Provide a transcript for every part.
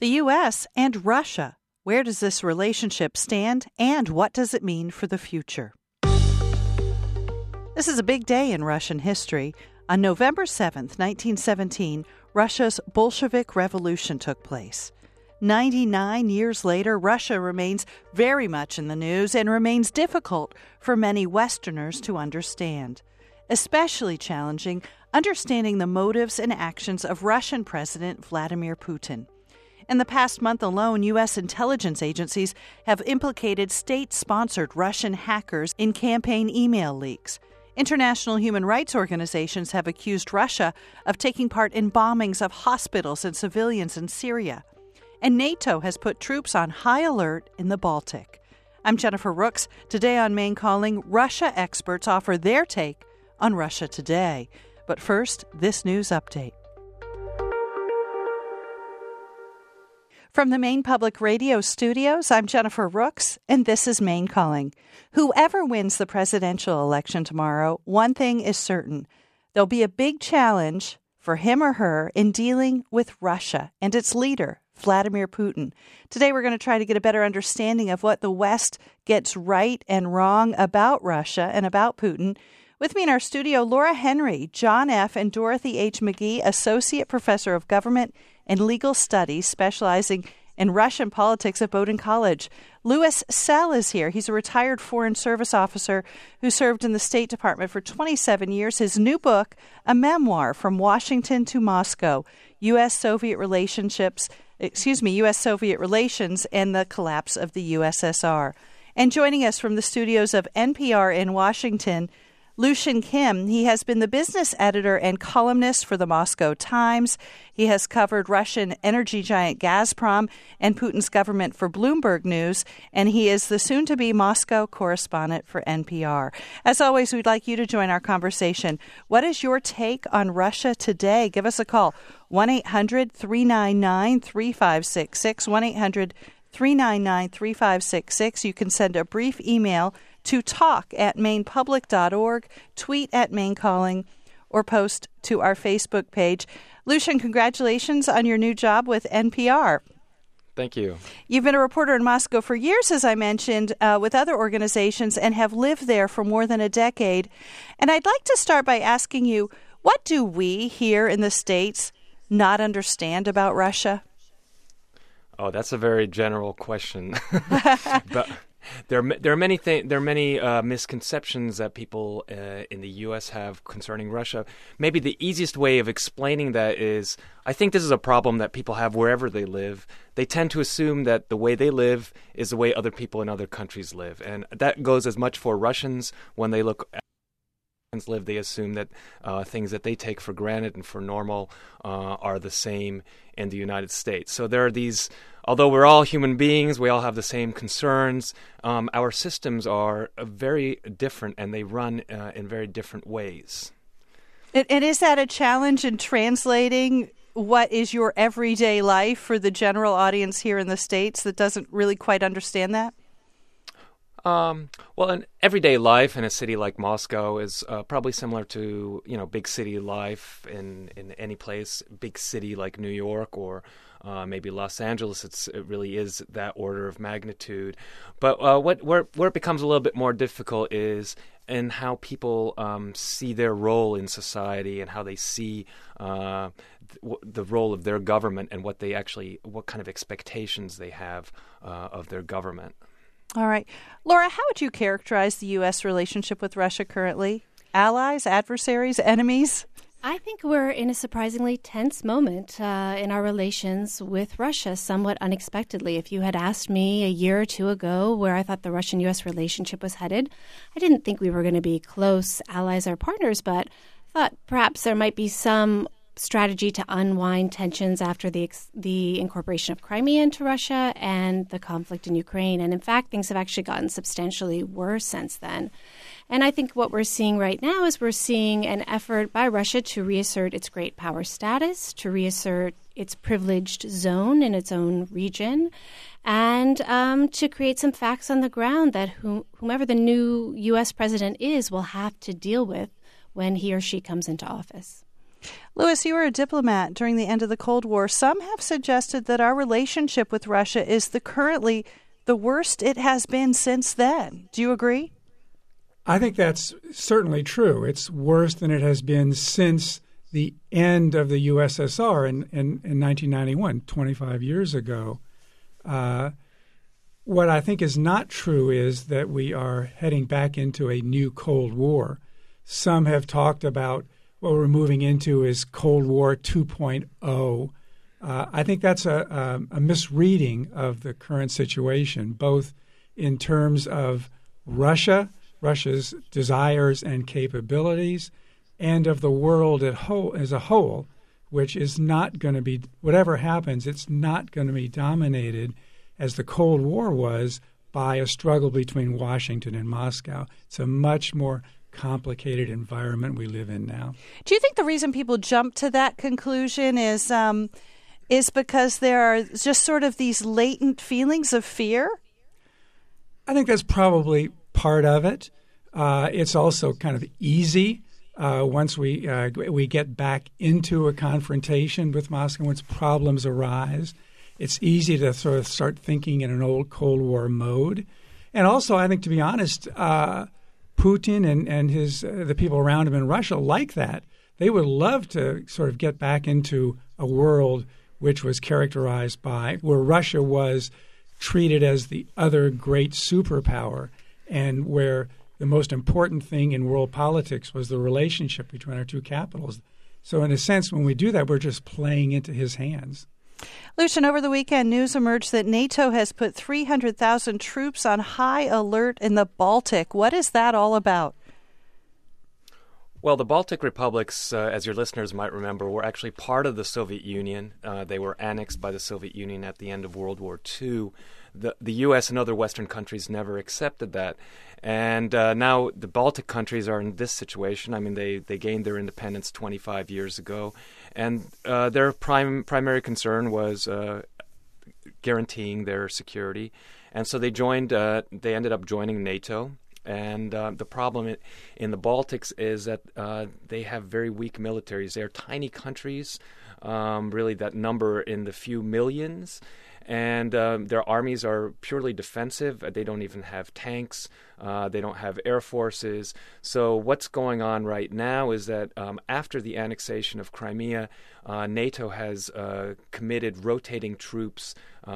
The U.S. and Russia. Where does this relationship stand, and what does it mean for the future? This is a big day in Russian history. On November 7th, 1917, Russia's Bolshevik Revolution took place. 99 years later, Russia remains very much in the news and remains difficult for many Westerners to understand. Especially challenging, understanding the motives and actions of Russian President Vladimir Putin. In the past month alone, U.S. intelligence agencies have implicated state-sponsored Russian hackers in campaign email leaks. International human rights organizations have accused Russia of taking part in bombings of hospitals and civilians in Syria. And NATO has put troops on high alert in the Baltic. I'm Jennifer Rooks. Today on Maine Calling, Russia experts offer their take on Russia today. But first, this news update. From the Maine Public Radio studios, I'm Jennifer Rooks, and this is Maine Calling. Whoever wins the presidential election tomorrow, one thing is certain. There'll be a big challenge for him or her in dealing with Russia and its leader, Vladimir Putin. Today, we're going to try to get a better understanding of what the West gets right and wrong about Russia and about Putin. With me in our studio, Laura Henry, John F. and Dorothy H. McGee, Associate Professor of Government and Legal Studies, specializing in Russian politics at Bowdoin College. Louis Sell is here. He's a retired Foreign Service officer who served in the State Department for 27 years. His new book, a memoir, From Washington to Moscow, U.S.-Soviet Relations and the Collapse of the USSR. And joining us from the studios of NPR in Washington, Lucian Kim. He has been the business editor and columnist for the Moscow Times. He has covered Russian energy giant Gazprom and Putin's government for Bloomberg News, and he is the soon-to-be Moscow correspondent for NPR. As always, we'd like you to join our conversation. What is your take on Russia today? Give us a call, 1-800-399-3566, 1-800-399-3566. You can send a brief email to talk@mainepublic.org, tweet at Maine Calling, or post to our Facebook page. Lucian, congratulations on your new job with NPR. Thank you. You've been a reporter in Moscow for years, as I mentioned, with other organizations, and have lived there for more than a decade. And I'd like to start by asking you, what do we here in the States not understand about Russia? Oh, that's a very general question. But there are many misconceptions that people in the U.S. have concerning Russia. Maybe the easiest way of explaining that is, I think this is a problem that people have wherever they live. They tend to assume that the way they live is the way other people in other countries live. And that goes as much for Russians. When they look at live, they assume that things that they take for granted and for normal are the same in the United States. So there are these, although we're all human beings, we all have the same concerns, our systems are very different and they run in very different ways. And is that a challenge in translating what is your everyday life for the general audience here in the States that doesn't really quite understand that? Well, an everyday life in a city like Moscow is probably similar to, big city life in any place, big city like New York or maybe Los Angeles. It really is that order of magnitude. But where it becomes a little bit more difficult is in how people see their role in society and how they see the role of their government and what kind of expectations they have of their government. All right. Laura, how would you characterize the U.S. relationship with Russia currently? Allies, adversaries, enemies? I think we're in a surprisingly tense moment in our relations with Russia, somewhat unexpectedly. If you had asked me a year or two ago where I thought the Russian-U.S. relationship was headed, I didn't think we were going to be close allies or partners, but I thought perhaps there might be some strategy to unwind tensions after the incorporation of Crimea into Russia and the conflict in Ukraine. And in fact, things have actually gotten substantially worse since then. And I think what we're seeing right now is we're seeing an effort by Russia to reassert its great power status, to reassert its privileged zone in its own region, and to create some facts on the ground that whomever the new U.S. president is will have to deal with when he or she comes into office. Louis, you were a diplomat during the end of the Cold War. Some have suggested that our relationship with Russia is currently the worst it has been since then. Do you agree? I think that's certainly true. It's worse than it has been since the end of the USSR in 1991, 25 years ago. What I think is not true is that we are heading back into a new Cold War. Some have talked about what we're moving into is Cold War 2.0. I think that's a misreading of the current situation, both in terms of Russia's desires and capabilities, and of the world as a whole, which is not going to be, whatever happens, it's not going to be dominated as the Cold War was by a struggle between Washington and Moscow. It's a much more complicated environment we live in now. Do you think the reason people jump to that conclusion is because there are just sort of these latent feelings of fear? I think that's probably part of it. It's also kind of easy once we get back into a confrontation with Moscow, once problems arise. It's easy to sort of start thinking in an old Cold War mode. And also, I think, to be honest, Putin and the people around him in Russia like that. They would love to sort of get back into a world which was characterized by where Russia was treated as the other great superpower and where the most important thing in world politics was the relationship between our two capitals. So in a sense, when we do that, we're just playing into his hands. Lucian, over the weekend, news emerged that NATO has put 300,000 troops on high alert in the Baltic. What is that all about? Well, the Baltic republics, as your listeners might remember, were actually part of the Soviet Union. They were annexed by the Soviet Union at the end of World War II. The U.S. and other Western countries never accepted that. And now the Baltic countries are in this situation. I mean, they gained their independence 25 years ago. And their primary concern was guaranteeing their security. And so they ended up joining NATO. And the problem in the Baltics is that they have very weak militaries. They're tiny countries, really that number in the few millions. And their armies are purely defensive. They don't even have tanks. They don't have air forces. So what's going on right now is that after the annexation of Crimea, NATO has committed rotating troops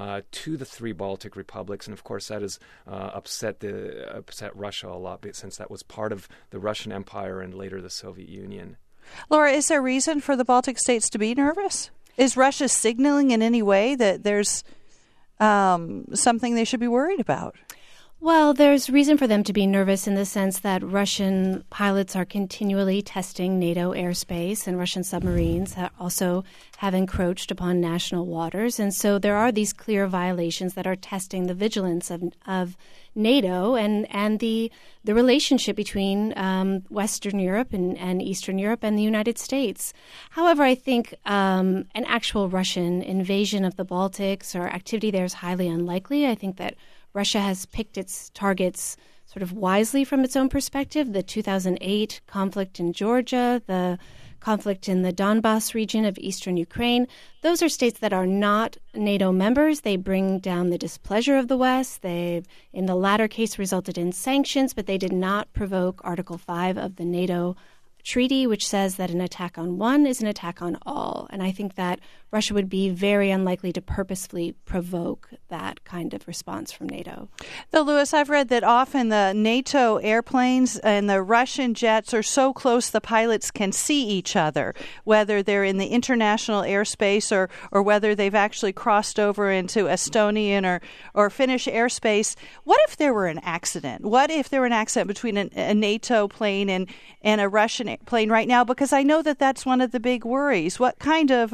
to the three Baltic republics. And, of course, that has upset Russia a lot since that was part of the Russian Empire and later the Soviet Union. Laura, is there reason for the Baltic states to be nervous? Is Russia signaling in any way that there's something they should be worried about? Well, there's reason for them to be nervous in the sense that Russian pilots are continually testing NATO airspace, and Russian submarines also have encroached upon national waters. And so there are these clear violations that are testing the vigilance of NATO and the relationship between Western Europe and Eastern Europe and the United States. However, I think an actual Russian invasion of the Baltics or activity there is highly unlikely. I think that Russia has picked its targets sort of wisely from its own perspective. The 2008 conflict in Georgia, the conflict in the Donbass region of eastern Ukraine, those are states that are not NATO members. They bring down the displeasure of the West. They, in the latter case, resulted in sanctions, but they did not provoke Article 5 of the NATO treaty, which says that an attack on one is an attack on all. And I think that Russia would be very unlikely to purposefully provoke that kind of response from NATO. Though, Louis, I've read that often the NATO airplanes and the Russian jets are so close the pilots can see each other, whether they're in the international airspace or whether they've actually crossed over into Estonian or Finnish airspace. What if there were an accident? What if there were an accident between a NATO plane and a Russian plane right now? Because I know that that's one of the big worries. What kind of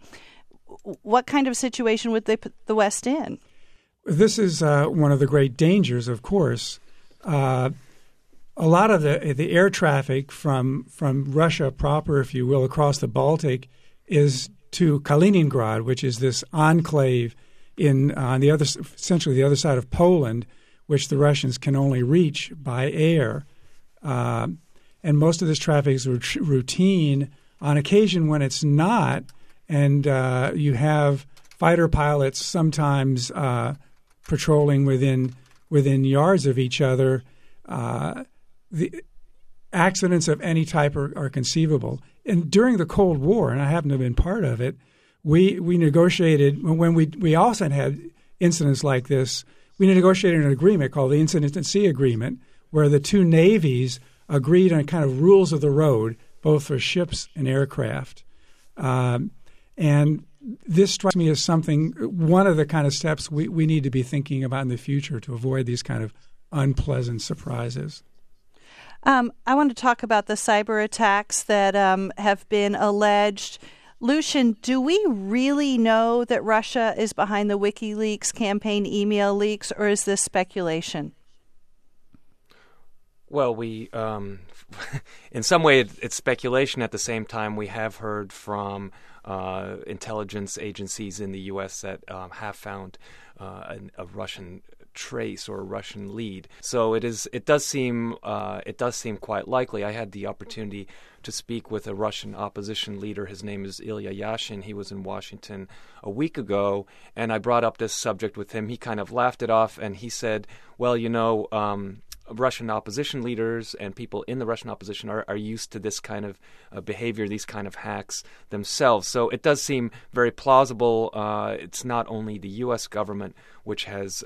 situation would they put the West in? This is one of the great dangers, of course. A lot of the air traffic from Russia proper, if you will, across the Baltic is to Kaliningrad, which is this enclave on the other, essentially the other side of Poland, which the Russians can only reach by air. And most of this traffic is routine on occasion when it's not, and you have fighter pilots sometimes patrolling within yards of each other, the accidents of any type are conceivable. And during the Cold War, and I happen to have been part of it, we negotiated, when we also had incidents like this, we negotiated an agreement called the Incident at Sea Agreement, where the two navies agreed on kind of rules of the road, both for ships and aircraft. And this strikes me as one of the kind of steps we need to be thinking about in the future to avoid these kind of unpleasant surprises. I want to talk about the cyber attacks that have been alleged. Lucian, do we really know that Russia is behind the WikiLeaks campaign email leaks, or is this speculation? Well, we, in some way, it's speculation. At the same time, we have heard from intelligence agencies in the U.S. that have found a Russian trace or a Russian lead. So it does seem quite likely. I had the opportunity to speak with a Russian opposition leader. His name is Ilya Yashin. He was in Washington a week ago, and I brought up this subject with him. He kind of laughed it off, and he said, well, Russian opposition leaders and people in the Russian opposition are used to this kind of behavior, these kind of hacks themselves. So it does seem very plausible. It's not only the U.S. government which has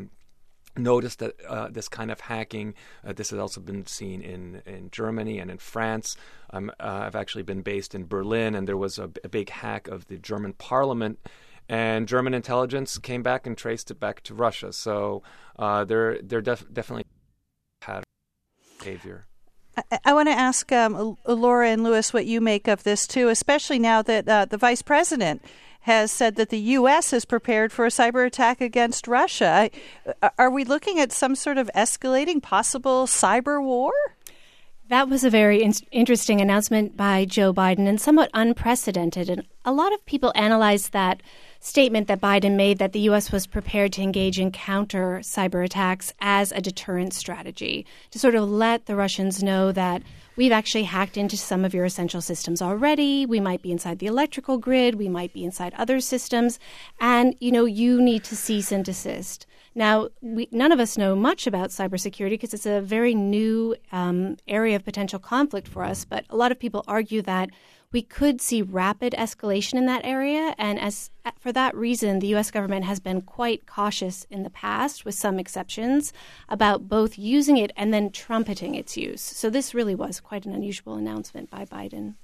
noticed that this kind of hacking. This has also been seen in Germany and in France. I've actually been based in Berlin, and there was a big hack of the German parliament, and German intelligence came back and traced it back to Russia. So they're definitely pattern behavior. I want to ask Laura and Louis what you make of this too, especially now that the vice president has said that the U.S. is prepared for a cyber attack against Russia. Are we looking at some sort of escalating possible cyber war? That was a very interesting announcement by Joe Biden and somewhat unprecedented. And a lot of people analyze that statement that Biden made that the U.S. was prepared to engage in counter cyber attacks as a deterrent strategy, to sort of let the Russians know that we've actually hacked into some of your essential systems already. We might be inside the electrical grid. We might be inside other systems. And, you need to cease and desist. Now, none of us know much about cybersecurity because it's a very new area of potential conflict for us. But a lot of people argue that we could see rapid escalation in that area. And for that reason, the U.S. government has been quite cautious in the past, with some exceptions, about both using it and then trumpeting its use. So this really was quite an unusual announcement by Biden.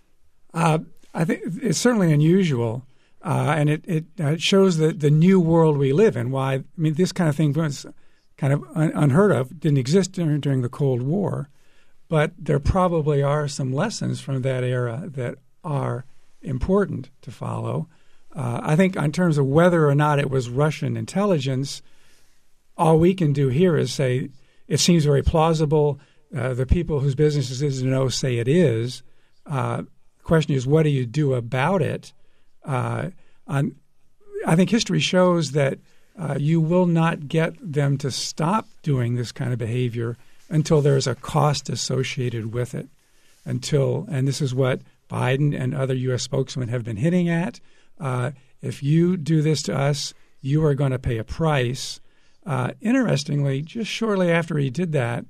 I think it's certainly unusual, and it shows the new world we live in. Why? This kind of thing was kind of unheard of, didn't exist during the Cold War. But there probably are some lessons from that era that are important to follow. I think in terms of whether or not it was Russian intelligence, all we can do here is say it seems very plausible. The people whose business it is to know say it is. The question is, what do you do about it? I think history shows that you will not get them to stop doing this kind of behavior until there's a cost associated with it. And this is what Biden and other U.S. spokesmen have been hinting at. If you do this to us, you are going to pay a price. Interestingly, just shortly after he did that,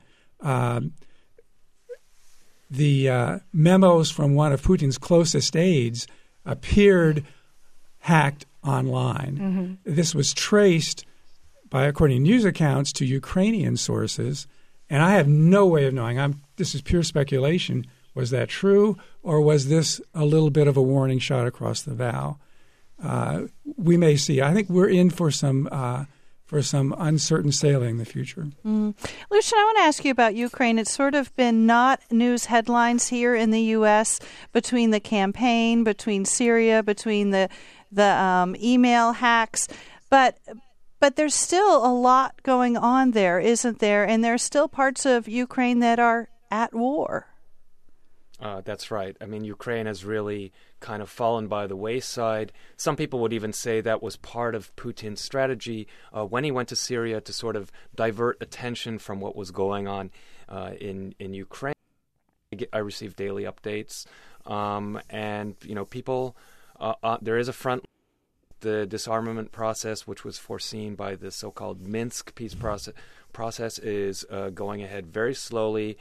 the memos from one of Putin's closest aides appeared hacked online. Mm-hmm. This was traced according to news accounts, to Ukrainian sources. And I have no way of knowing. This is pure speculation. Was that true, or was this a little bit of a warning shot across the bow? We may see. I think we're in for some uncertain sailing in the future. Mm. Lucian, I want to ask you about Ukraine. It's sort of been not news headlines here in the U.S. between the campaign, between Syria, between the email hacks, but there's still a lot going on there, isn't there? And there are still parts of Ukraine that are at war. That's right. Ukraine has really kind of fallen by the wayside. Some people would even say that was part of Putin's strategy when he went to Syria to sort of divert attention from what was going on in Ukraine. I receive daily updates, and people. There is a front. The disarmament process, which was foreseen by the so-called Minsk peace process, is going ahead very slowly,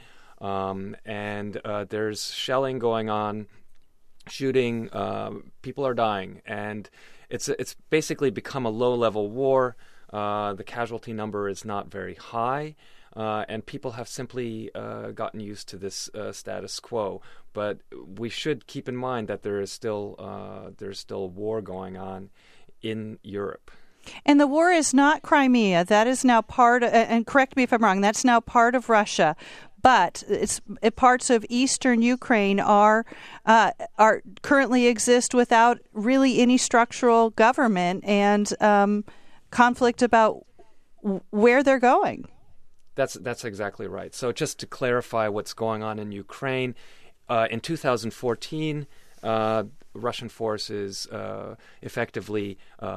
and there's shelling going on, shooting. People are dying, and it's basically become a low-level war. The casualty number is not very high, and people have simply gotten used to this status quo. But we should keep in mind that there's still war going on in Europe. And the war is not Crimea. That is now part, and correct me if I'm wrong, that's now part of Russia. But parts of eastern Ukraine are currently exist without really any structural government and conflict about where they're going. That's exactly right. So just to clarify what's going on in Ukraine, in 2014, Russian forces effectively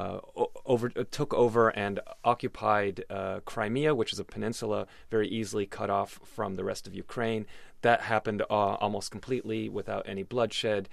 took over and occupied Crimea, which is a peninsula very easily cut off from the rest of Ukraine. That happened almost completely without any bloodshed.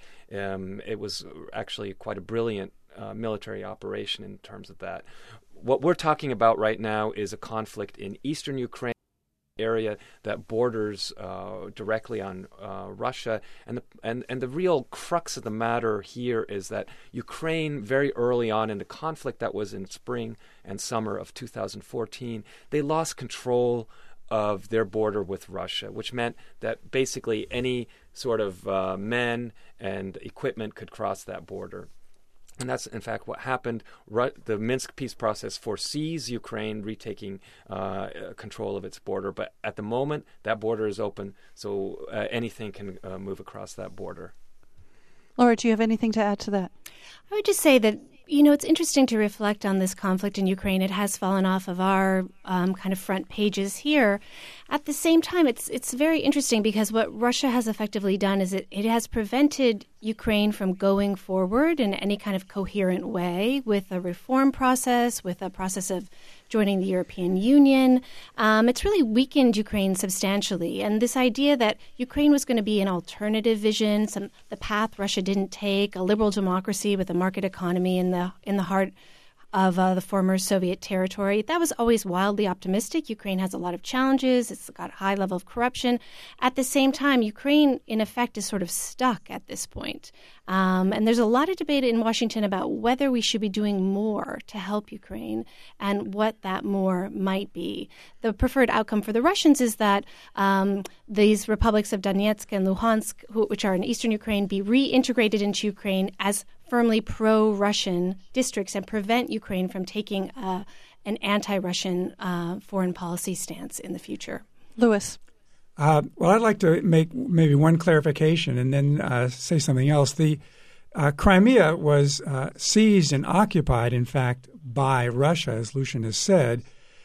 It was actually quite a brilliant military operation in terms of that. What we're talking about right now is a conflict in eastern Ukraine, area that borders directly on Russia, and the real crux of the matter here is that Ukraine, very early on in the conflict that was in spring and summer of 2014, they lost control of their border with Russia, which meant that basically any sort of men and equipment could cross that border. And that's, in fact, what happened. The Minsk peace process foresees Ukraine retaking control of its border. But at the moment, that border is open, so anything can move across that border. Laura, do you have anything to add to that? I would just say that, it's interesting to reflect on this conflict in Ukraine. It has fallen off of our kind of front pages here. At the same time, it's very interesting because what Russia has effectively done is it has prevented Ukraine from going forward in any kind of coherent way with a reform process, with a process of joining the European Union. It's really weakened Ukraine substantially. And this idea that Ukraine was going to be an alternative vision, the path Russia didn't take, a liberal democracy with a market economy in the heart of the former Soviet territory. That was always wildly optimistic. Ukraine has a lot of challenges. It's got a high level of corruption. At the same time, Ukraine, in effect, is sort of stuck at this point. And there's a lot of debate in Washington about whether we should be doing more to help Ukraine and what that more might be. The preferred outcome for the Russians is that these republics of Donetsk and Luhansk, which are in eastern Ukraine, be reintegrated into Ukraine as firmly pro-Russian districts and prevent Ukraine from taking an anti-Russian foreign policy stance in the future. Louis. Well, I'd like to make maybe one clarification and then say something else. The Crimea was seized and occupied, in fact, by Russia, as Lucian has said.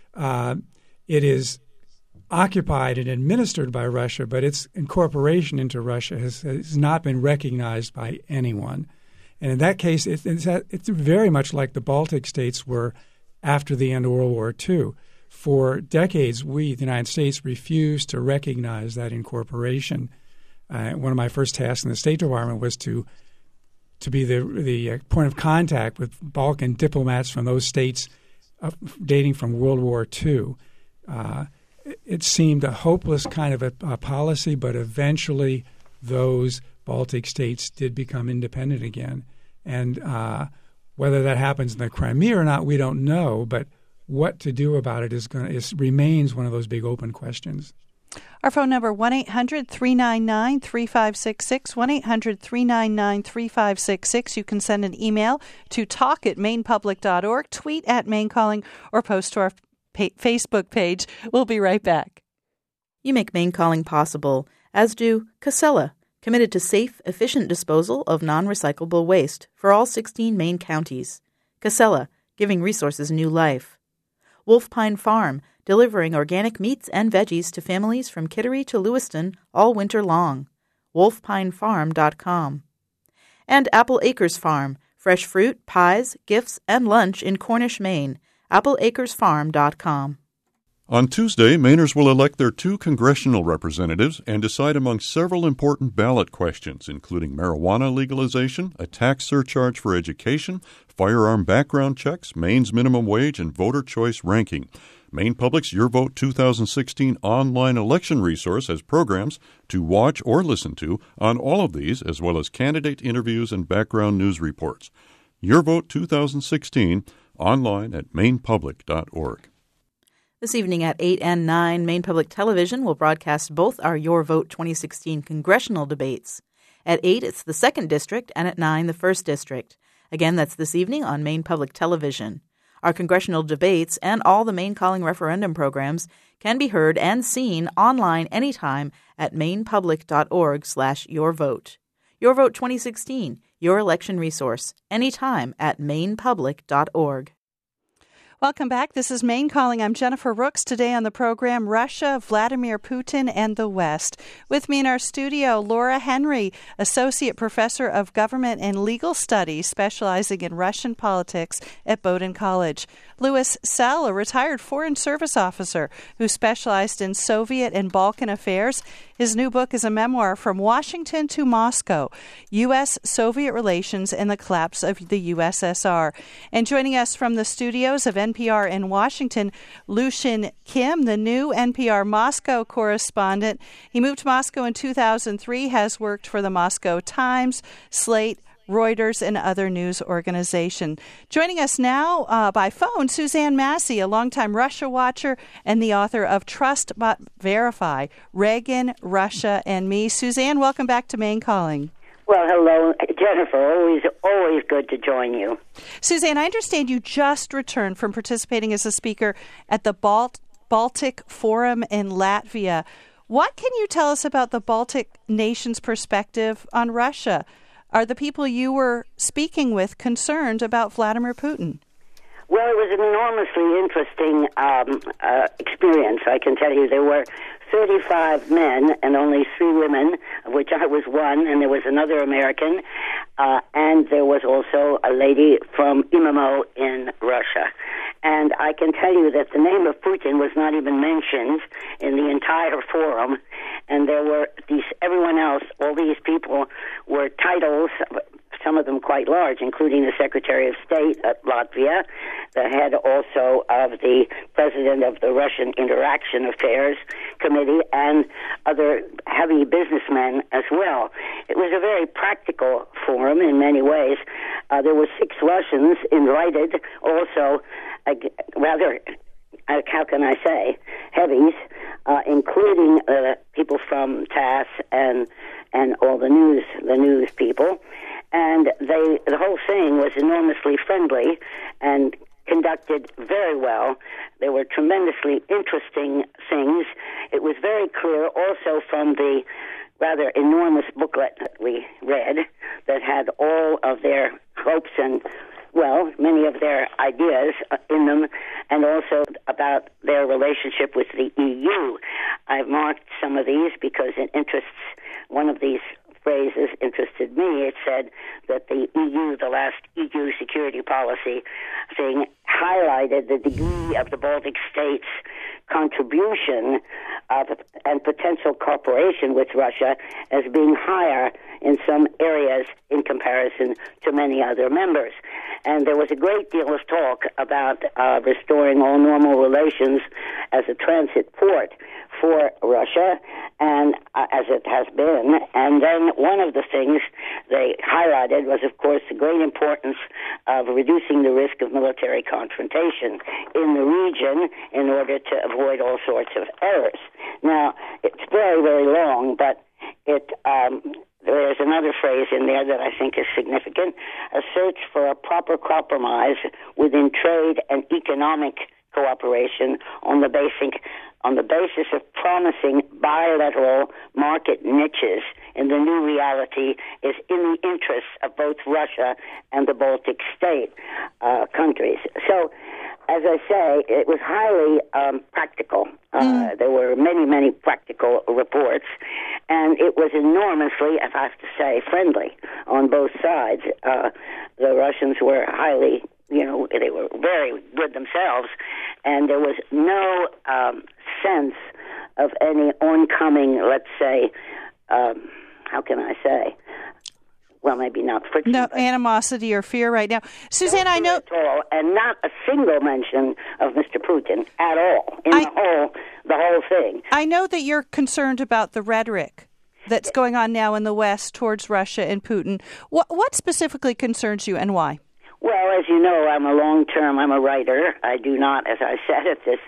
It is occupied and administered by Russia, but its incorporation into Russia has not been recognized by anyone. And in that case, it's very much like the Baltic states were after the end of World War II. For decades, we, the United States, refused to recognize that incorporation. One of my first tasks in the State Department was to be the point of contact with Balkan diplomats from those states dating from World War II. It seemed a hopeless kind of a policy, but eventually those Baltic states did become independent again. And whether that happens in the Crimea or not, we don't know. But what to do about it remains one of those big open questions. Our phone number, 1-800-399-3566, 1-800-399-3566. You can send an email to talk@mainepublic.org, tweet @MaineCalling, or post to our Facebook page. We'll be right back. You make Maine Calling possible, as do Casella, committed to safe, efficient disposal of non-recyclable waste for all 16 Maine counties. Casella, giving resources new life. Wolf Pine Farm, delivering organic meats and veggies to families from Kittery to Lewiston all winter long. wolfpinefarm.com. And Apple Acres Farm, fresh fruit, pies, gifts, and lunch in Cornish, Maine. appleacresfarm.com. On Tuesday, Mainers will elect their 2 congressional representatives and decide among several important ballot questions, including marijuana legalization, a tax surcharge for education, firearm background checks, Maine's minimum wage, and voter choice ranking. Maine Public's Your Vote 2016 online election resource has programs to watch or listen to on all of these, as well as candidate interviews and background news reports. Your Vote 2016, online at mainepublic.org. This evening at 8 and 9, Maine Public Television will broadcast both our Your Vote 2016 congressional debates. At 8, it's the 2nd District, and at 9, the 1st District. Again, that's this evening on Maine Public Television. Our congressional debates and all the Maine Calling referendum programs can be heard and seen online anytime at mainepublic.org/yourvote. Your Vote 2016, your election resource, anytime at mainepublic.org. Welcome back. This is Maine Calling. I'm Jennifer Rooks. Today on the program, Russia, Vladimir Putin, and the West. With me in our studio, Laura Henry, Associate Professor of Government and Legal Studies, specializing in Russian politics at Bowdoin College. Louis Sell, a retired Foreign Service officer who specialized in Soviet and Balkan affairs. His new book is a memoir, From Washington to Moscow, U.S.-Soviet Relations and the Collapse of the USSR. And joining us from the studios of NPR in Washington, Lucian Kim, the new NPR Moscow correspondent. He moved to Moscow in 2003, has worked for the Moscow Times, Slate, Reuters, and other news organizations. Joining us now by phone, Suzanne Massey, a longtime Russia watcher and the author of Trust But Verify, Reagan, Russia, and Me. Suzanne, welcome back to Maine Calling. Well, hello, Jennifer. Always good to join you. Suzanne, I understand you just returned from participating as a speaker at the Baltic Forum in Latvia. What can you tell us about the Baltic nations' perspective on Russia? Are the people you were speaking with concerned about Vladimir Putin? Well, it was an enormously interesting experience, I can tell you. There were 35 men and only 3 women, of which I was one, and there was another American, and there was also a lady from Imamo in Russia. And I can tell you that the name of Putin was not even mentioned in the entire forum, and there were everyone else, all these people were titles, some of them quite large, including the Secretary of State of Latvia, the head also of the President of the Russian Interaction Affairs Committee, and other heavy businessmen as well. It was a very practical forum in many ways. There were 6 Russians invited, also rather, how can I say, heavies, including people from TASS and all the news people. And the whole thing was enormously friendly and conducted very well. There were tremendously interesting things. It was very clear also from the rather enormous booklet that we read that had all of their hopes and, well, many of their ideas in them, and also about their relationship with the EU. I've marked some of these because it interests, one of these phrases interested me. It said that the EU, the last EU security policy thing, highlighted the degree of the Baltic states' contribution and potential cooperation with Russia as being higher in some areas in comparison to many other members. And there was a great deal of talk about restoring all normal relations as a transit port for Russia, and as it has been. And then one of the things they highlighted was, of course, the great importance of reducing the risk of military confrontation in the region in order to avoid all sorts of errors. Now, it's very, very long, but there's another phrase in there that I think is significant: a search for a proper compromise within trade and economic cooperation on the basis of promising bilateral market niches in the new reality is in the interests of both Russia and the Baltic state countries. So, as I say, it was highly practical. There were many, many practical reports, and it was enormously, if I have to say, friendly on both sides. The Russians were highly, they were very good themselves, and there was no sense of any oncoming, let's say, how can I say? Well, maybe not friction. No animosity or fear right now. Suzanne, I know. At all, and not a single mention of Mr. Putin at all in the whole thing. I know that you're concerned about the rhetoric that's going on now in the West towards Russia and Putin. What specifically concerns you and why? Well, as you know, I'm a writer. I do not, as I said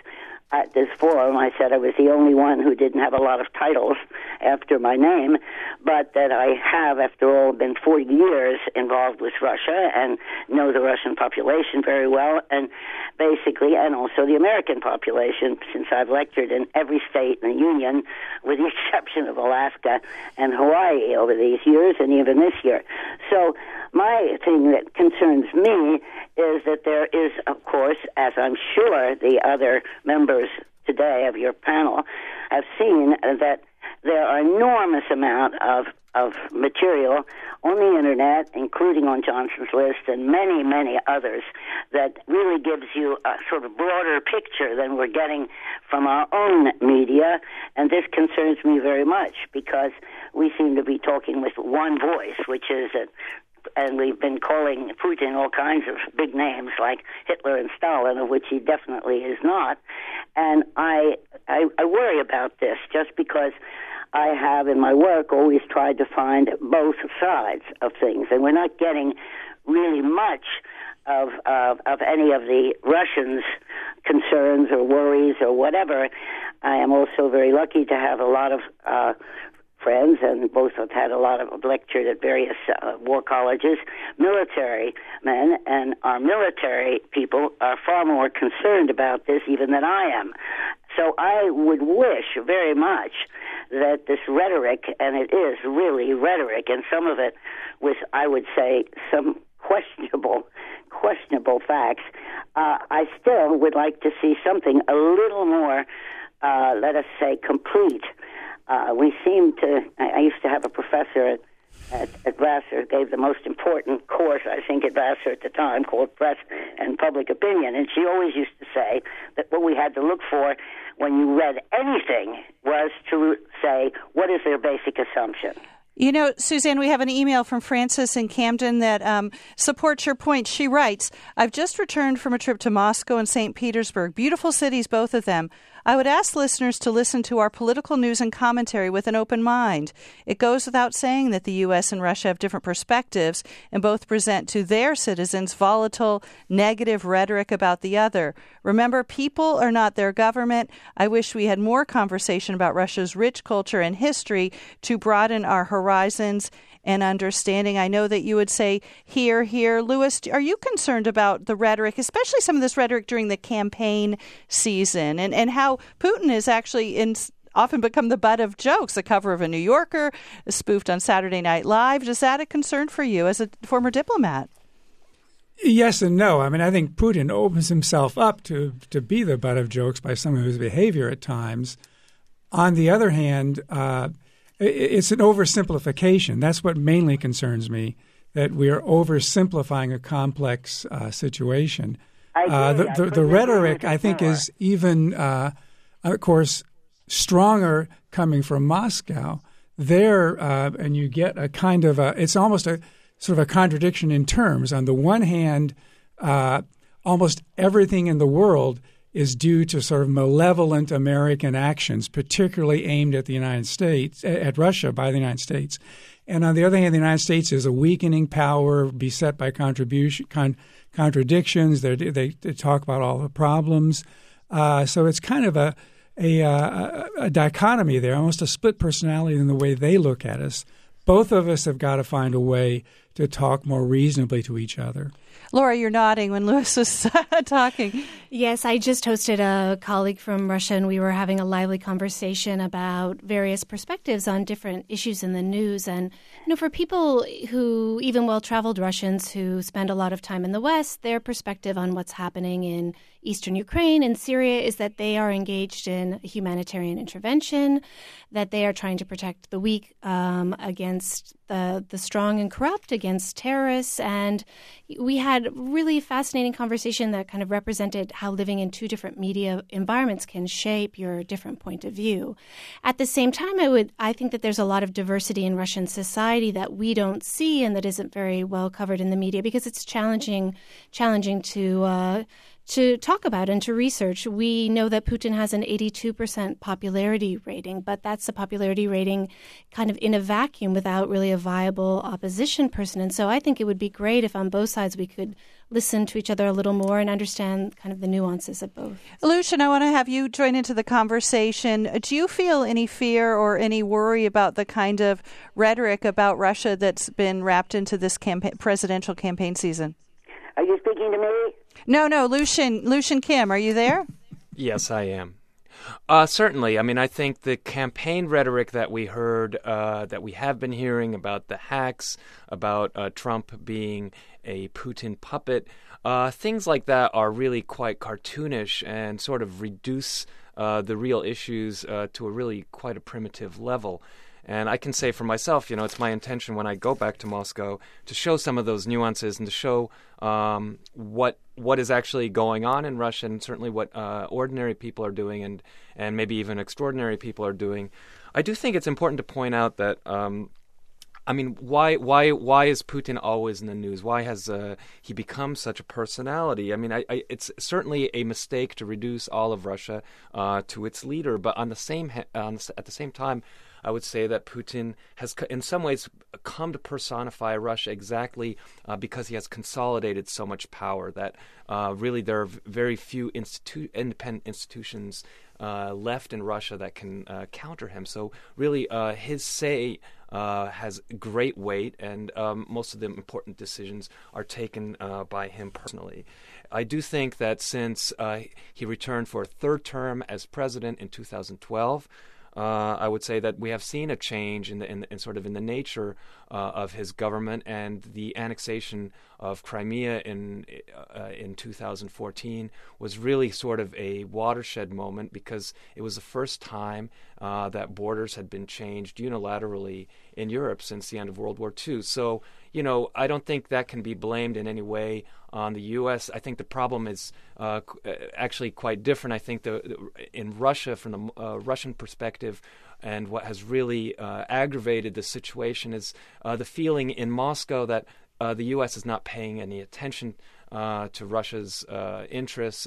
at this forum, I said I was the only one who didn't have a lot of titles after my name, but that I have, after all, been 40 years involved with Russia and know the Russian population very well, and basically, and also the American population, since I've lectured in every state in the Union, with the exception of Alaska and Hawaii over these years, and even this year. So my thing that concerns me is that there is, of course, as I'm sure the other members today of your panel have seen, that there are enormous amount of material on the Internet, including on Johnson's List and many, many others, that really gives you a sort of broader picture than we're getting from our own media. And this concerns me very much because we seem to be talking with one voice, which is that, and we've been calling Putin all kinds of big names like Hitler and Stalin, of which he definitely is not. And I worry about this just because I have in my work always tried to find both sides of things, and we're not getting really much of any of the Russians' concerns or worries or whatever. I am also very lucky to have a lot of friends, and both have had a lot of lectured at various war colleges, military men, and our military people are far more concerned about this even than I am. So I would wish very much that this rhetoric, and it is really rhetoric, and some of it with, I would say, some questionable facts, I still would like to see something a little more, let us say, complete. We seem to, I used to have a professor at Vassar, gave the most important course, I think, at Vassar at the time, called Press and Public Opinion, and she always used to say that what we had to look for when you read anything was to say, what is their basic assumption? You know, Suzanne, we have an email from Frances in Camden that supports your point. She writes, I've just returned from a trip to Moscow and St. Petersburg. Beautiful cities, both of them. I would ask listeners to listen to our political news and commentary with an open mind. It goes without saying that the U.S. and Russia have different perspectives and both present to their citizens volatile, negative rhetoric about the other. Remember, people are not their government. I wish we had more conversation about Russia's rich culture and history to broaden our horizons and understanding. I know that you would say here. Louis, are you concerned about the rhetoric, especially some of this rhetoric during the campaign season, and how Putin has actually often become the butt of jokes, the cover of a New Yorker, spoofed on Saturday Night Live? Is that a concern for you as a former diplomat? Yes and no. I mean, I think Putin opens himself up to be the butt of jokes by some of his behavior at times. On the other hand, it's an oversimplification. That's what mainly concerns me, that we are oversimplifying a complex situation. The rhetoric, I think, is even, of course, stronger coming from Moscow. There, and you get a kind of it's almost a sort of a contradiction in terms. On the one hand, almost everything in the world is due to sort of malevolent American actions, particularly aimed at the United States, at Russia by the United States. And on the other hand, the United States is a weakening power beset by contradictions. They talk about all the problems. So it's kind of a dichotomy there, almost a split personality in the way they look at us. Both of us have got to find a way to talk more reasonably to each other. Laura, you're nodding when Louis was talking. Yes, I just hosted a colleague from Russia, and we were having a lively conversation about various perspectives on different issues in the news. And, for people who, even well-traveled Russians who spend a lot of time in the West, their perspective on what's happening in eastern Ukraine and Syria is that they are engaged in humanitarian intervention, that they are trying to protect the weak against the strong and corrupt, against terrorists. And we had really fascinating conversation that kind of represented how living in two different media environments can shape your different point of view. At the same time, I think that there's a lot of diversity in Russian society that we don't see and that isn't very well covered in the media because it's challenging to talk about and to research. We know that Putin has an 82% popularity rating, but that's a popularity rating kind of in a vacuum without really a viable opposition person. And so I think it would be great if on both sides we could listen to each other a little more and understand kind of the nuances of both. Lucian, I want to have you join into the conversation. Do you feel any fear or any worry about the kind of rhetoric about Russia that's been wrapped into this presidential campaign season? Are you speaking to me? No, Lucian Kim, are you there? Yes, I am. Certainly. I mean, I think the campaign rhetoric that we heard, that we have been hearing about the hacks, about Trump being a Putin puppet, things like that are really quite cartoonish and sort of reduce the real issues to a really quite a primitive level. And I can say for myself, it's my intention when I go back to Moscow to show some of those nuances and to show what is actually going on in Russia and certainly what ordinary people are doing and maybe even extraordinary people are doing. I do think it's important to point out that why is Putin always in the news? Why has he become such a personality? I mean, it's certainly a mistake to reduce all of Russia to its leader, but at the same time, I would say that Putin has, in some ways, come to personify Russia exactly because he has consolidated so much power that really there are very few independent institutions left in Russia that can counter him. So really, his say has great weight, and most of the important decisions are taken by him personally. I do think that since he returned for a third term as president in 2012, I would say that we have seen a change in the nature of his government, and the annexation of Crimea in 2014 was really sort of a watershed moment because it was the first time that borders had been changed unilaterally in Europe since the end of World War II. So, I don't think that can be blamed in any way on the U.S. I think the problem is actually quite different. I think in Russia, from the Russian perspective, and what has really aggravated the situation is the feeling in Moscow that the U.S. is not paying any attention to Russia's interests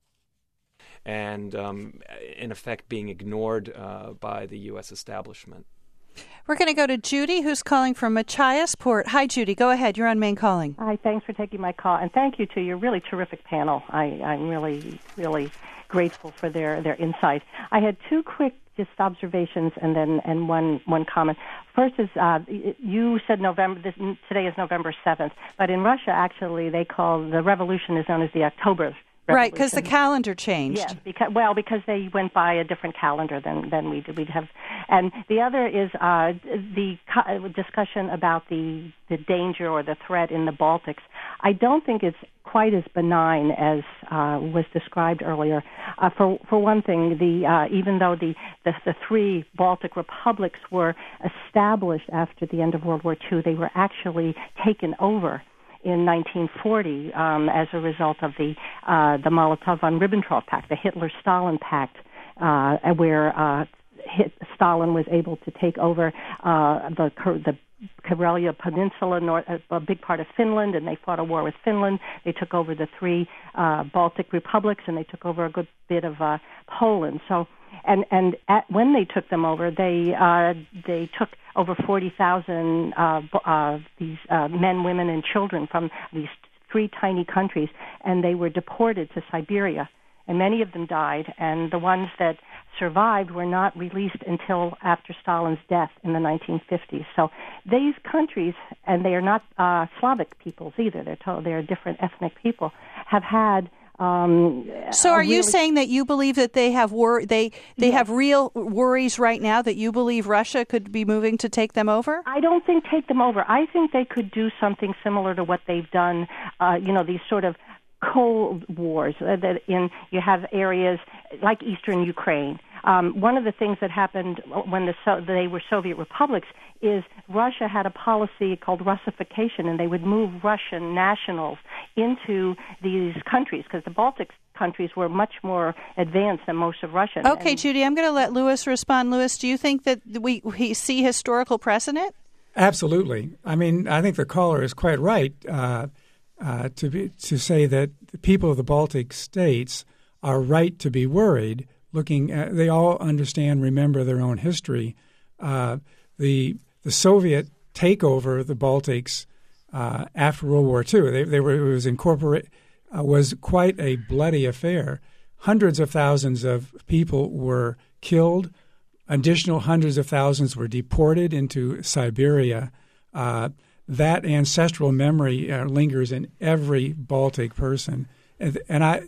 and in effect being ignored by the U.S. establishment. We're going to go to Judy, who's calling from Machiasport. Hi, Judy. Go ahead. You're on Main Calling. Hi. Thanks for taking my call, and thank you to your really terrific panel. I'm really, really grateful for their insight. I had two quick just observations and one comment. First is you said today is November 7th, but in Russia actually they call the revolution is known as the October. Right, because the calendar changed. Yes, because they went by a different calendar than we did. We'd have, and the other is the discussion about the danger or the threat in the Baltics. I don't think it's quite as benign as was described earlier. For one thing, even though the three Baltic republics were established after the end of World War II, they were actually taken over in 1940 as a result of the Molotov-Ribbentrop Pact, the Hitler-Stalin Pact, where Stalin was able to take over the Karelia Peninsula, a big part of Finland, and they fought a war with Finland. They took over the three Baltic republics, and they took over a good bit of Poland. So, when they took them over, they took over 40,000 these men, women, and children from these three tiny countries, and they were deported to Siberia. And many of them died, and the ones that survived were not released until after Stalin's death in the 1950s. So these countries, and they are not Slavic peoples either, they're different ethnic people, have had So are you saying that you believe that they have have real worries right now, that you believe Russia could be moving to take them over? I don't think take them over. I think they could do something similar to what they've done, these sort of Cold Wars. You have areas like eastern Ukraine One of the things that happened when they were Soviet republics is Russia had a policy called Russification, and they would move Russian nationals into these countries because the Baltic countries were much more advanced than most of Russia. Okay, Judy, I'm going to let Louis respond. Louis, do you think that we see historical precedent? Absolutely. I mean, I think the caller is quite right to say that the people of the Baltic states are right to be worried. They all understand, remember their own history. The Soviet takeover of the Baltics after World War II, was quite a bloody affair. Hundreds of thousands of people were killed. Additional hundreds of thousands were deported into Siberia. That ancestral memory lingers in every Baltic person. And I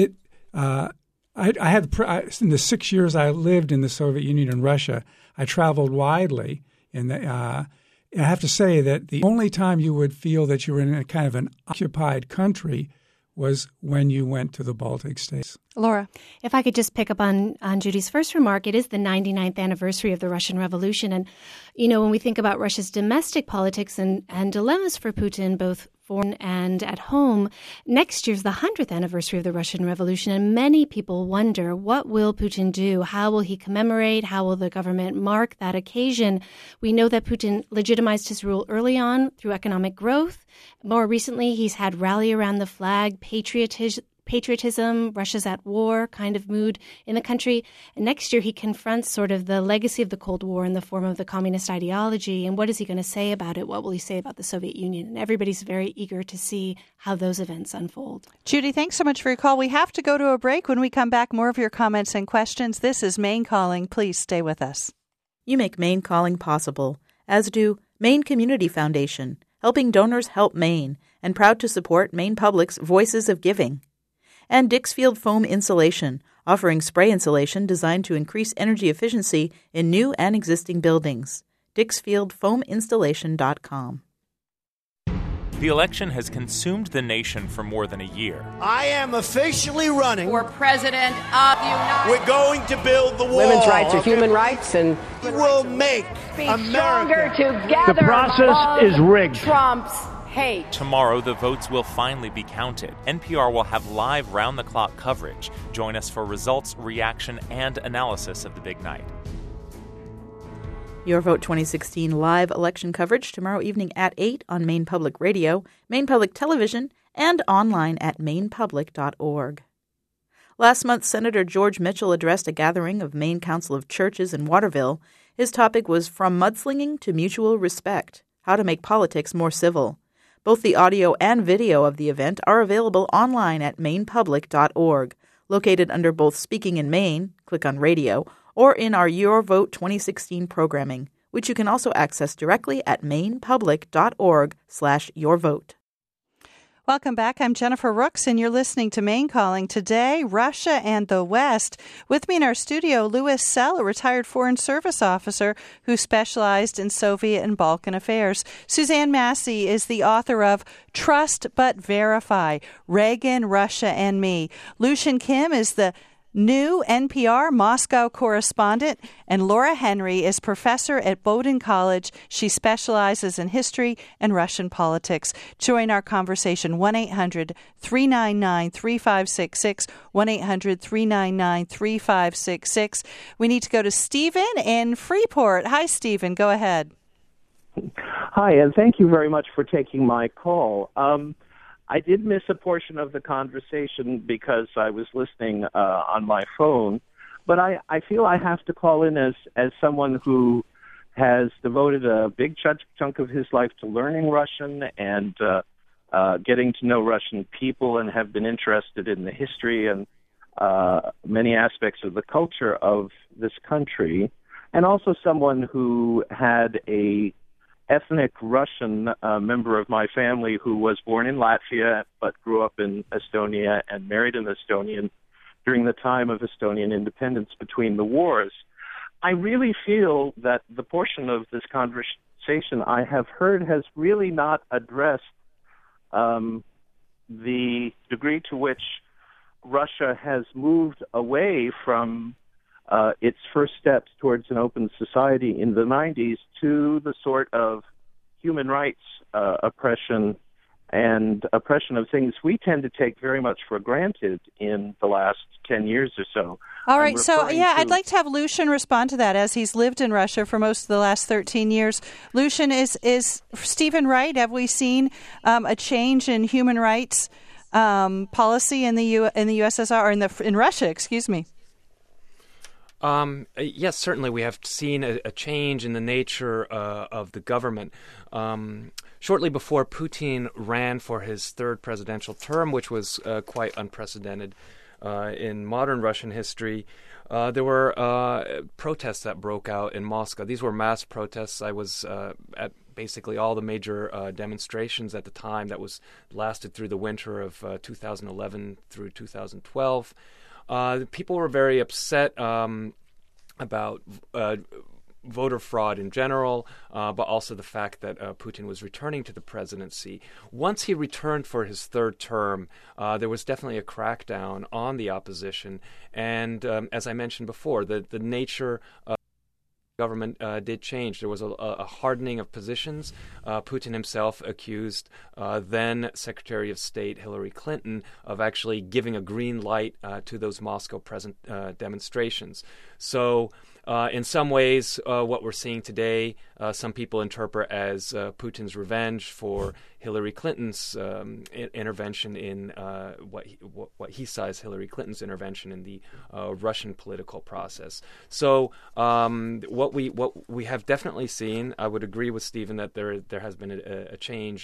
had in the 6 years I lived in the Soviet Union and Russia, I traveled widely. And I have to say that the only time you would feel that you were in a kind of an occupied country was when you went to the Baltic states. Laura. If I could just pick up on Judy's first remark, it is the 99th anniversary of the Russian Revolution. And, when we think about Russia's domestic politics and dilemmas for Putin, both foreign and at home, next year's the 100th anniversary of the Russian Revolution. And many people wonder, what will Putin do? How will he commemorate? How will the government mark that occasion? We know that Putin legitimized his rule early on through economic growth. More recently, he's had rally around the flag, patriotism, Russia's at war kind of mood in the country. And next year, he confronts sort of the legacy of the Cold War in the form of the communist ideology. And what is he going to say about it? What will he say about the Soviet Union? And everybody's very eager to see how those events unfold. Judy, thanks so much for your call. We have to go to a break. When we come back, more of your comments and questions. This is Maine Calling. Please stay with us. You make Maine Calling possible, as do Maine Community Foundation, helping donors help Maine, and proud to support Maine Public's Voices of Giving. And Dixfield Foam Insulation, offering spray insulation designed to increase energy efficiency in new and existing buildings. DixfieldFoamInstallation.com. The election has consumed the nation for more than a year. I am officially running for President of the United States. We're going to build the wall. Women's rights are human rights, and we will make America together. The process is rigged. Trump's hate. Tomorrow, the votes will finally be counted. NPR will have live round-the-clock coverage. Join us for results, reaction, and analysis of the big night. Your Vote 2016 live election coverage tomorrow evening at 8 on Maine Public Radio, Maine Public Television, and online at mainepublic.org. Last month, Senator George Mitchell addressed a gathering of Maine Council of Churches in Waterville. His topic was From Mudslinging to Mutual Respect, How to Make Politics More Civil. Both the audio and video of the event are available online at mainepublic.org, located under both Speaking in Maine, click on Radio, or in our Your Vote 2016 programming, which you can also access directly at mainepublic.org/yourvote. Welcome back. I'm Jennifer Rooks, and you're listening to Maine Calling. Today, Russia and the West. With me in our studio, Louis Sell, a retired Foreign Service officer who specialized in Soviet and Balkan affairs. Suzanne Massey is the author of Trust But Verify, Reagan, Russia, and Me. Lucian Kim is the new NPR Moscow correspondent, and Laura Henry is professor at Bowdoin College. She specializes in history and Russian politics. Join our conversation, 1-800-399-3566, 1-800-399-3566. We need to go to Stephen in Freeport. Hi, Stephen. Go ahead. Hi, and thank you very much for taking my call. I did miss a portion of the conversation because I was listening on my phone, but I feel I have to call in as someone who has devoted a big chunk of his life to learning Russian and getting to know Russian people, and have been interested in the history and many aspects of the culture of this country, and also someone who had a ethnic Russian member of my family who was born in Latvia but grew up in Estonia and married an Estonian during the time of Estonian independence between the wars. I really feel that the portion of this conversation I have heard has really not addressed the degree to which Russia has moved away from its first steps towards an open society in the 90s to the sort of human rights oppression of things we tend to take very much for granted in the last 10 years or so. All right, I'd like to have Lucian respond to that, as he's lived in Russia for most of the last 13 years. Lucian, is Stephen right? Have we seen a change in human rights policy in the USSR, or in Russia? Excuse me. Yes, certainly we have seen a change in the nature of the government. Shortly before Putin ran for his third presidential term, which was quite unprecedented in modern Russian history, there were protests that broke out in Moscow. These were mass protests. I was at basically all the major demonstrations at the time that lasted through the winter of 2011 through 2012. People were very upset about voter fraud in general, but also the fact that Putin was returning to the presidency. Once he returned for his third term, there was definitely a crackdown on the opposition. And as I mentioned before, the nature of government did change. There was a hardening of positions. Putin himself accused then Secretary of State Hillary Clinton of actually giving a green light to those Moscow demonstrations. So in some ways, what we're seeing today, some people interpret as Putin's revenge for Hillary Clinton's intervention in what he says Hillary Clinton's intervention in the Russian political process. So what we have definitely seen, I would agree with Stephen that there has been a change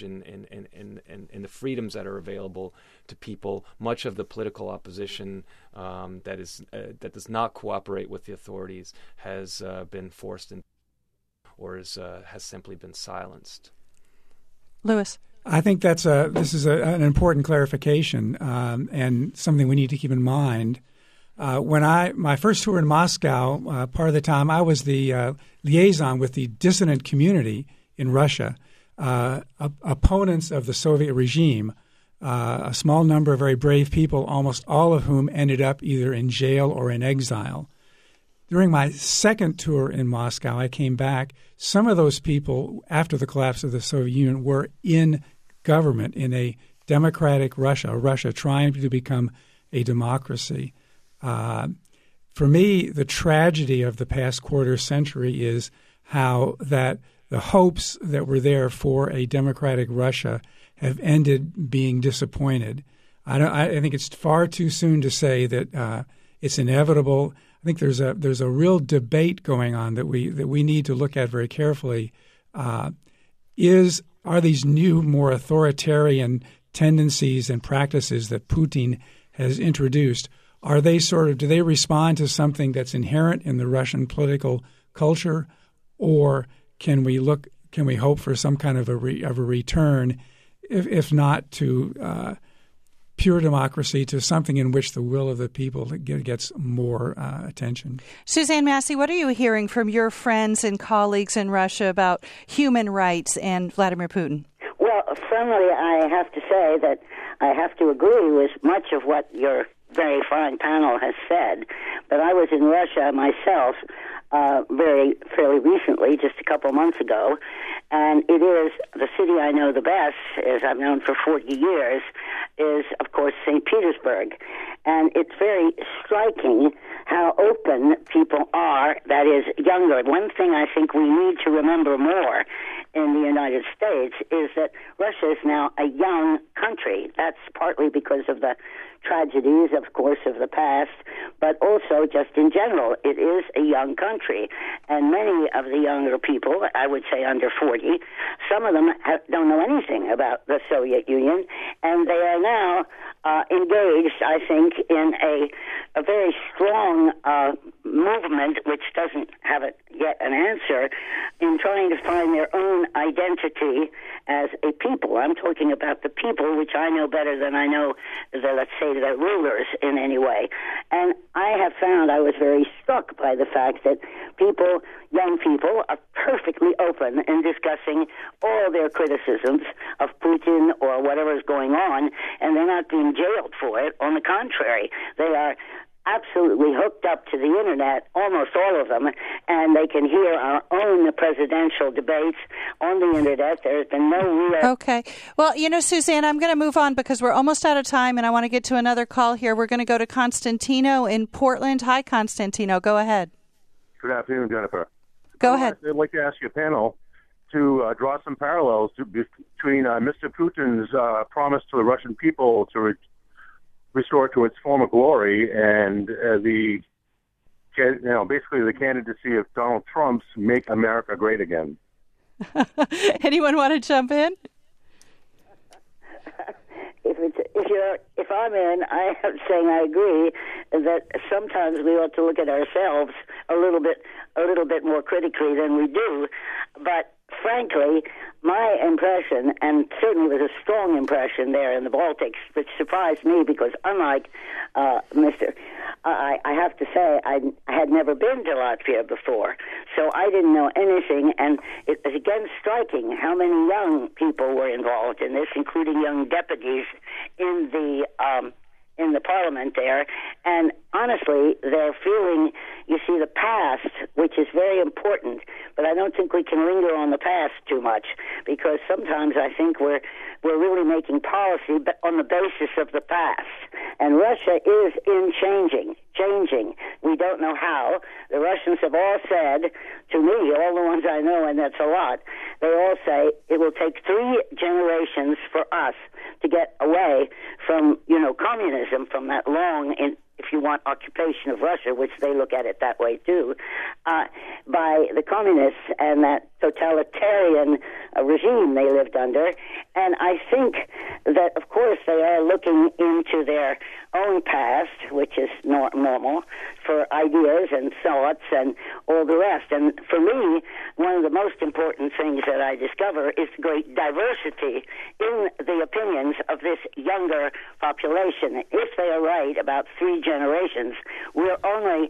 in the freedoms that are available to people. Much of the political opposition that does not cooperate with the authorities has been forced or has simply been silenced. Lewis. I think this is an important clarification and something we need to keep in mind. When my first tour in Moscow, part of the time I was the liaison with the dissident community in Russia, opponents of the Soviet regime, a small number of very brave people, almost all of whom ended up either in jail or in exile. During my second tour in Moscow, I came back. Some of those people, after the collapse of the Soviet Union, were in government in a democratic Russia trying to become a democracy. For me, the tragedy of the past quarter century is how that the hopes that were there for a democratic Russia have ended being disappointed. I think it's far too soon to say that it's inevitable. I think there's a real debate going on that we need to look at very carefully. Are these new, more authoritarian tendencies and practices that Putin has introduced, do they respond to something that's inherent in the Russian political culture, or can we hope for some kind of a return, if not to pure democracy, to something in which the will of the people gets more attention? Suzanne Massey, what are you hearing from your friends and colleagues in Russia about human rights and Vladimir Putin? Well, firmly, I have to say that I have to agree with much of what your very fine panel has said. But I was in Russia myself fairly recently, just a couple months ago, and it is the city I know the best, as I've known for 40 years, is, of course, St. Petersburg. And it's very striking how open people are, that is, younger. One thing I think we need to remember more in the United States is that Russia is now a young country. That's partly because of the tragedies, of course, of the past, but also just in general, it is a young country. And many of the younger people, I would say under 40, some of them don't know anything about the Soviet Union, and they are now engaged, I think, in a very strong movement, which doesn't have yet an answer, in trying to find their own identity as a people. I'm talking about the people, which I know better than I know let's say, the rulers in any way. And I have found, I was very struck by the fact that young people, are perfectly open in discussing all their criticisms of Putin or whatever is going on, and they're not being jailed for it. On the contrary, they are absolutely hooked up to the internet, almost all of them, and they can hear our own presidential debates on the internet. There's been no real... Okay. Well, Suzanne, I'm going to move on because we're almost out of time, and I want to get to another call here. We're going to go to Constantino in Portland. Hi, Constantino. Go ahead. Good afternoon, Jennifer. Go ahead. I'd like to ask your panel to draw some parallels between Mr. Putin's promise to the Russian people to restore to its former glory and basically the candidacy of Donald Trump's "Make America Great Again." Anyone want to jump in? If I'm in, I am saying I agree that sometimes we ought to look at ourselves a little bit more critically than we do. But frankly, my impression, and certainly was a strong impression there in the Baltics, which surprised me because unlike I have to say I had never been to Latvia before, so I didn't know anything, and it was again striking how many young people were involved in this, including young deputies in the parliament there. And honestly, they're feeling, you see, the past, which is very important, but I don't think we can linger on the past too much, because sometimes I think we're really making policy but on the basis of the past. And Russia is changing. We don't know how. The Russians have all said to me, all the ones I know, and that's a lot, they all say it will take 3 generations for us to get away from, communism, from that long, if you want, occupation of Russia, which they look at it that way too, by the communists and that totalitarian regime they lived under. And I think that, of course, they are looking into their own past, which is normal, for ideas and thoughts and all the rest. And for me, one of the most important things that I discover is the great diversity in the opinions of this younger population. If they are right about 3 generations, we're only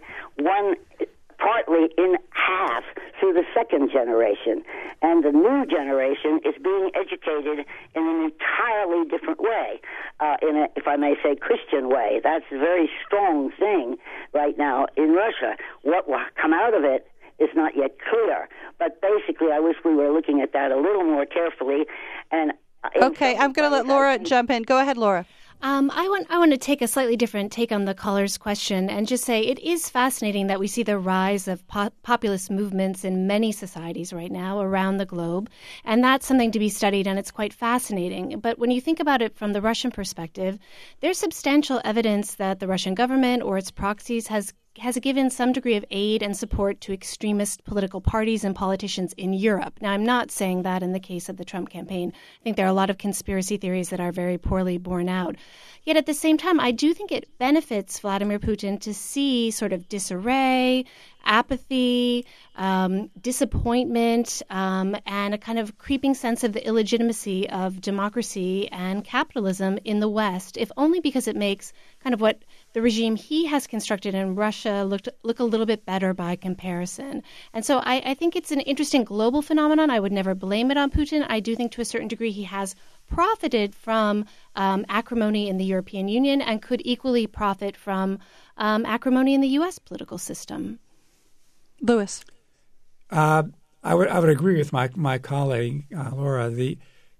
partly in half through the second generation. And the new generation is being educated in an entirely different way, in a, if I may say, Christian way. That's a very strong thing right now in Russia. What will come out of it is not yet clear. But basically, I wish we were looking at that a little more carefully. And okay, I'm going to let Laura jump in. Go ahead, Laura. I want to take a slightly different take on the caller's question and just say it is fascinating that we see the rise of populist movements in many societies right now around the globe, and that's something to be studied, and it's quite fascinating. But when you think about it from the Russian perspective, there's substantial evidence that the Russian government or its proxies has given some degree of aid and support to extremist political parties and politicians in Europe. Now, I'm not saying that in the case of the Trump campaign. I think there are a lot of conspiracy theories that are very poorly borne out. Yet at the same time, I do think it benefits Vladimir Putin to see sort of disarray, apathy, disappointment, and a kind of creeping sense of the illegitimacy of democracy and capitalism in the West, if only because it makes kind of what the regime he has constructed in Russia look a little bit better by comparison. And so I think it's an interesting global phenomenon. I would never blame it on Putin. I do think to a certain degree he has profited from acrimony in the European Union and could equally profit from acrimony in the U.S. political system. Louis. I would agree with my colleague, Laura. The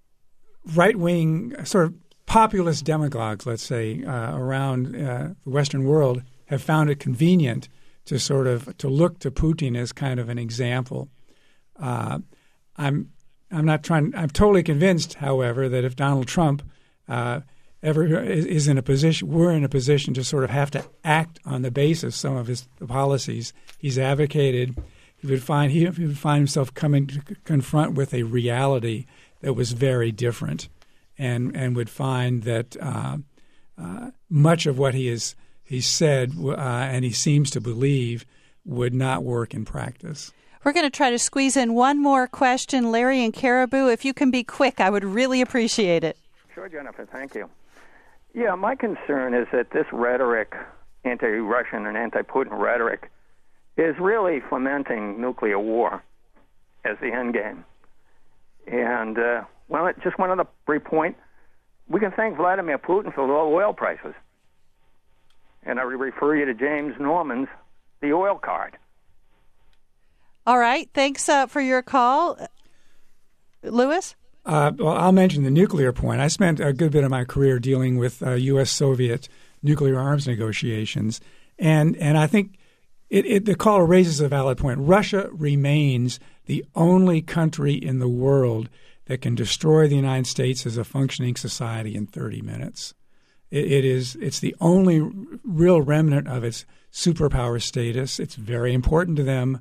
right-wing sort of populist demagogues, let's say, around the Western world have found it convenient to look to Putin as kind of an example. I'm totally convinced, however, that if Donald Trump ever is in a position, we're in a position to sort of have to act on the basis of some of his policies he's advocated, he would find himself coming to confront with a reality that was very different, and would find that much of what he said and he seems to believe would not work in practice. We're going to try to squeeze in one more question. Larry and Caribou, if you can be quick, I would really appreciate it. Sure, Jennifer. Thank you. Yeah, my concern is that this rhetoric, anti-Russian and anti-Putin rhetoric, is really fomenting nuclear war as the end game. And, just one other brief point. We can thank Vladimir Putin for low oil prices. And I refer you to James Norman's The Oil Card. All right. Thanks for your call. Lewis? Well, I'll mention the nuclear point. I spent a good bit of my career dealing with U.S.-Soviet nuclear arms negotiations. And I think the caller raises a valid point. Russia remains the only country in the world that can destroy the United States as a functioning society in 30 minutes. It's the only real remnant of its superpower status. It's very important to them,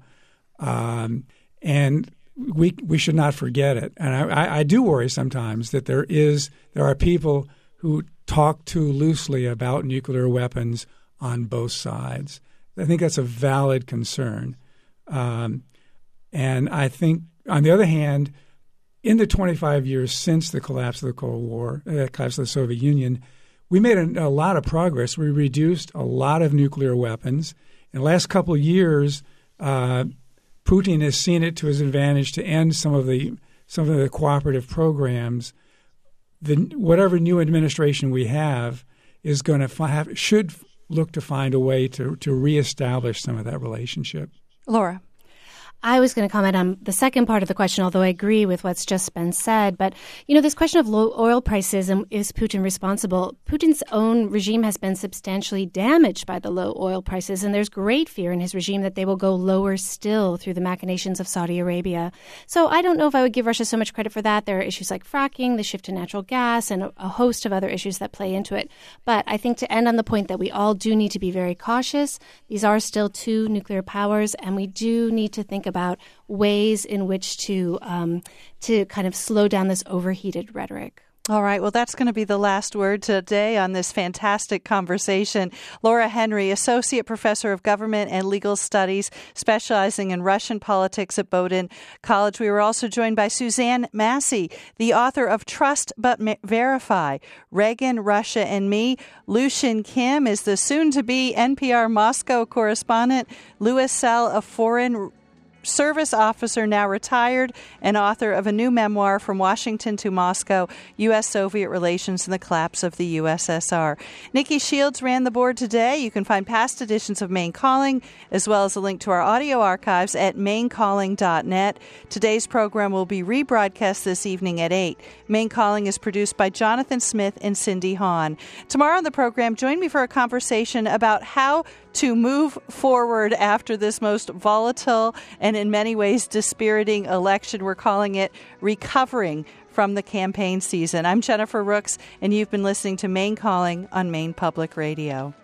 and we should not forget it. And I do worry sometimes that there are people who talk too loosely about nuclear weapons on both sides. I think that's a valid concern. And I think, on the other hand, in the 25 years since the collapse of the Cold War, collapse of the Soviet Union, we made a lot of progress. We reduced a lot of nuclear weapons. In the last couple of years, Putin has seen it to his advantage to end some of the cooperative programs. Whatever new administration we have is going to should look to find a way to reestablish some of that relationship. Laura. I was going to comment on the second part of the question, although I agree with what's just been said. But, you know, this question of low oil prices and is Putin responsible? Putin's own regime has been substantially damaged by the low oil prices, and there's great fear in his regime that they will go lower still through the machinations of Saudi Arabia. So I don't know if I would give Russia so much credit for that. There are issues like fracking, the shift to natural gas, and a host of other issues that play into it. But I think to end on the point that we all do need to be very cautious, these are still two nuclear powers, and we do need to think about ways in which to kind of slow down this overheated rhetoric. All right. Well, that's going to be the last word today on this fantastic conversation. Laura Henry, Associate Professor of Government and Legal Studies, specializing in Russian politics at Bowdoin College. We were also joined by Suzanne Massey, the author of Trust But Verify, Reagan, Russia, and Me. Lucian Kim is the soon-to-be NPR Moscow correspondent. Louis Sell, a foreign service officer, now retired, and author of a new memoir, From Washington to Moscow, U.S.-Soviet Relations and the Collapse of the USSR. Nikki Shields ran the board today. You can find past editions of Maine Calling, as well as a link to our audio archives at mainecalling.net. Today's program will be rebroadcast this evening at 8. Maine Calling is produced by Jonathan Smith and Cindy Hahn. Tomorrow on the program, join me for a conversation about how to move forward after this most volatile and in many ways dispiriting election. We're calling it Recovering from the Campaign Season. I'm Jennifer Rooks, and you've been listening to Maine Calling on Maine Public Radio.